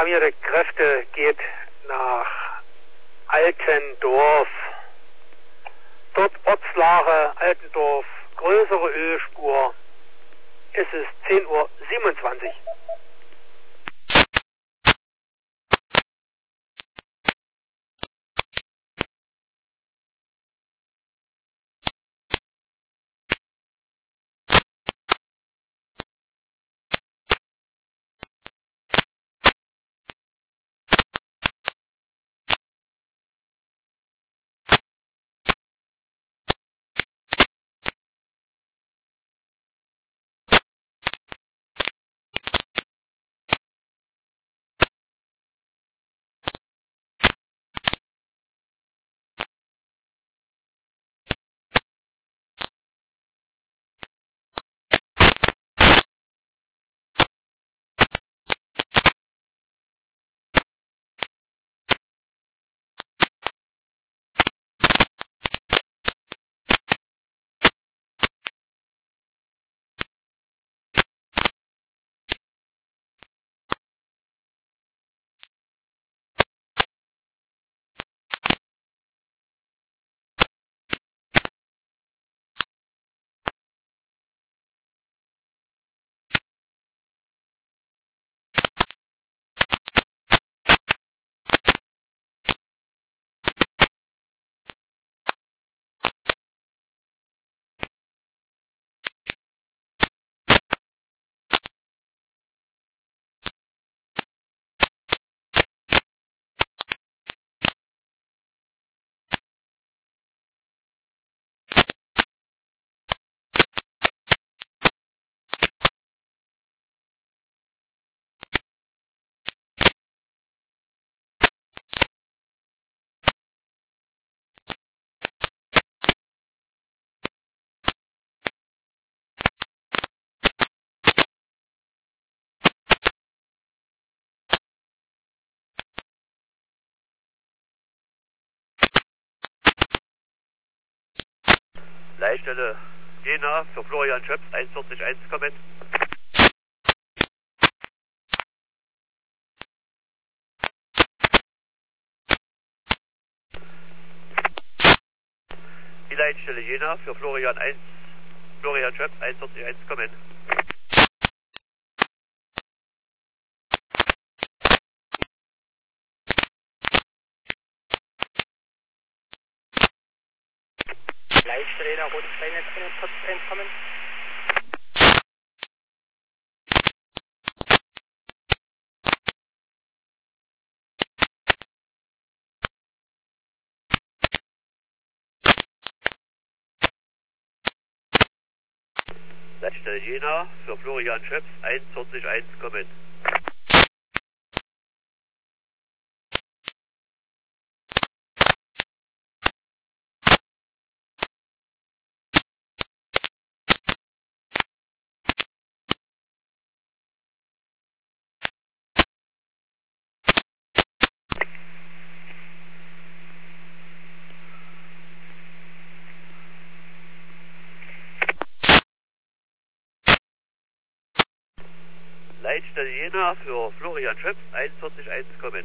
alarmierte Kräfte geht nach Altendorf. Dort Ortslage Altendorf, größere Ölspur. Es ist 10:27 Uhr. Leitstelle Jena für Florian Schöpf 41.1 kommen. Die Leitstelle Jena für Florian Schöpf 41.1 kommen. Leitstelle Jena Rotenstein 41.1 kommen. Leitstelle Jena für Florian Schöpf 41.1 kommen. Leitstelle Jena für Florian Schöpf 41.1 kommen.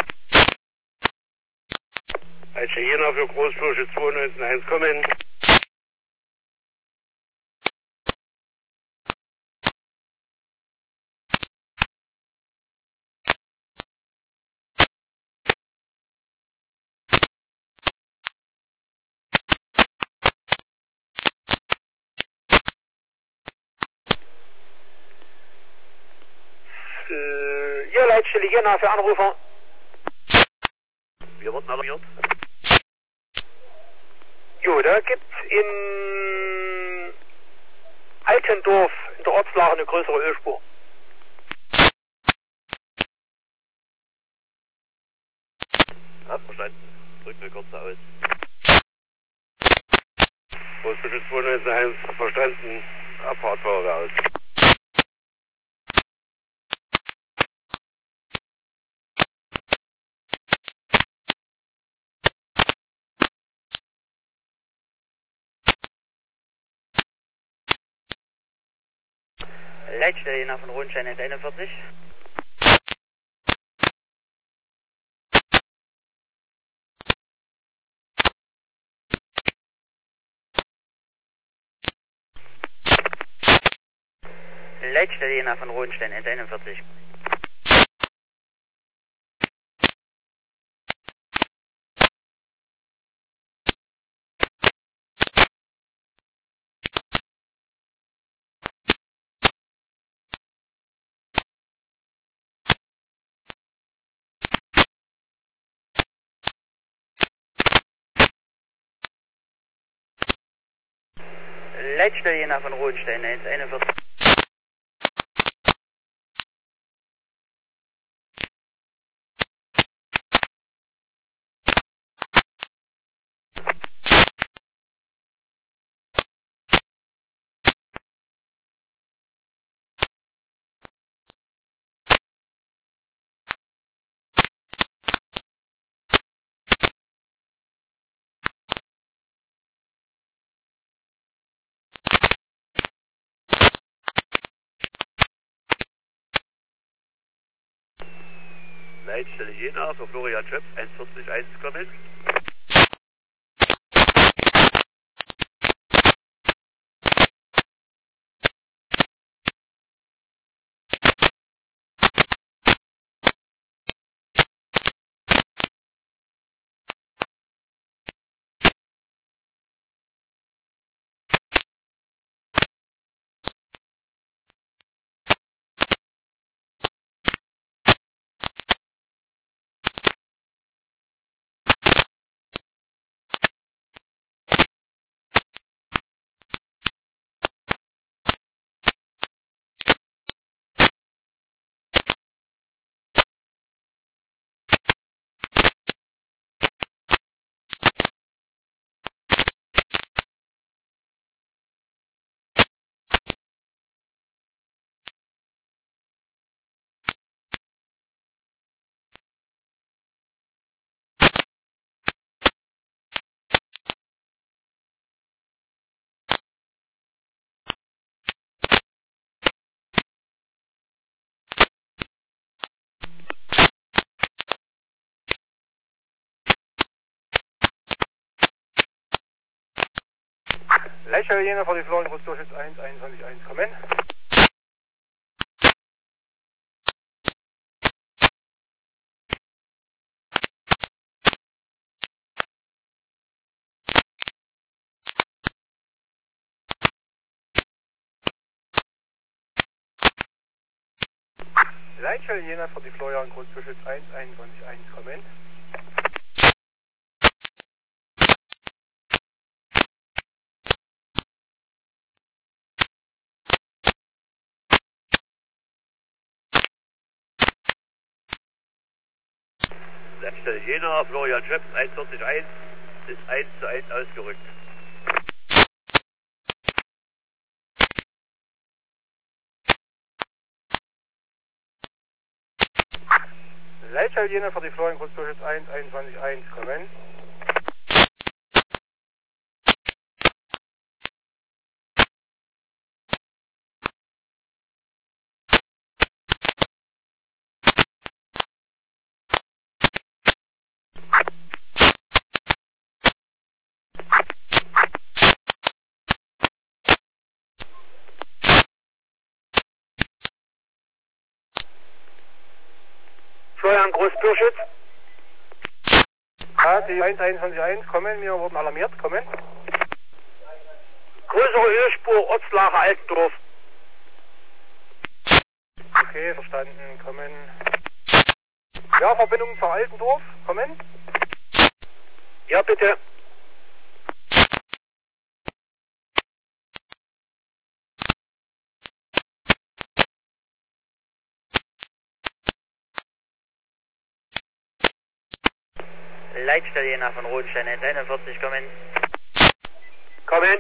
Leitstelle Jena für Großfläche 92.1 kommen. Ihr Leitstelle Jena für Anrufer. Wir wurden alarmiert. Jo, da gibt's in Altendorf in der Ortslage eine größere Ölspur. Ja, verstanden. Drücken wir kurz aus. Großfläche 92.1 verstanden. Abfahrt voraus. Leitstelle Jena von Rotenstein 41. Leitstelle Jena von Rodenstein 141. Leitstelle Jena von Rodenstein 141. Leitstelle Jena für Florian Schöpf 141 kommen. Leitstelle Jena für die Florian Großdurchschnitt 121 kommen. Leitstelle Jena für die Florian Großdurchschnitt 121 kommen. Leitstelle Jena, Florian Schöpf 141 ist 1:1 ausgerückt. Leitstelle Jena für die Florian Großdurchschnitt 121 kommen. Florian Großdurchschnitt. Ja, die 121 kommen, wir wurden alarmiert, kommen. Größere Ölspur, Ortslache Altendorf. Okay, verstanden, kommen. Ja, Verbindung zur Altendorf, kommen. Ja, bitte. Leitstelle Jena von Rodenstein 141 kommen. Kommen.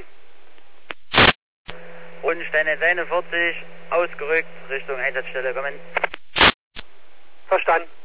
Rodenstein 141 ausgerückt Richtung Einsatzstelle kommen. Verstanden.